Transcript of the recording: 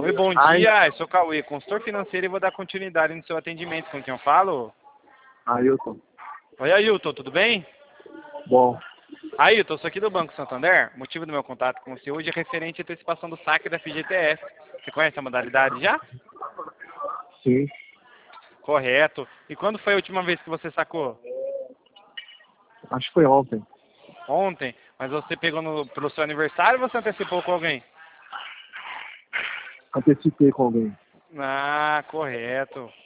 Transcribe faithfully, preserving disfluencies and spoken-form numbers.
Oi, bom Ai. dia. Eu sou o Cauê, consultor financeiro, e vou dar continuidade no seu atendimento. Com quem eu falo? Ailton. Oi, Ailton, tudo bem? Bom. Ailton, eu sou aqui do Banco Santander. O motivo do meu contato com você hoje é referente à antecipação do saque da F G T S. Você conhece a modalidade já? Sim. Correto. E quando foi a última vez que você sacou? Acho que foi ontem. Ontem. Mas você pegou no, pelo seu aniversário ou você antecipou com alguém? Antecipei com alguém. Ah, correto.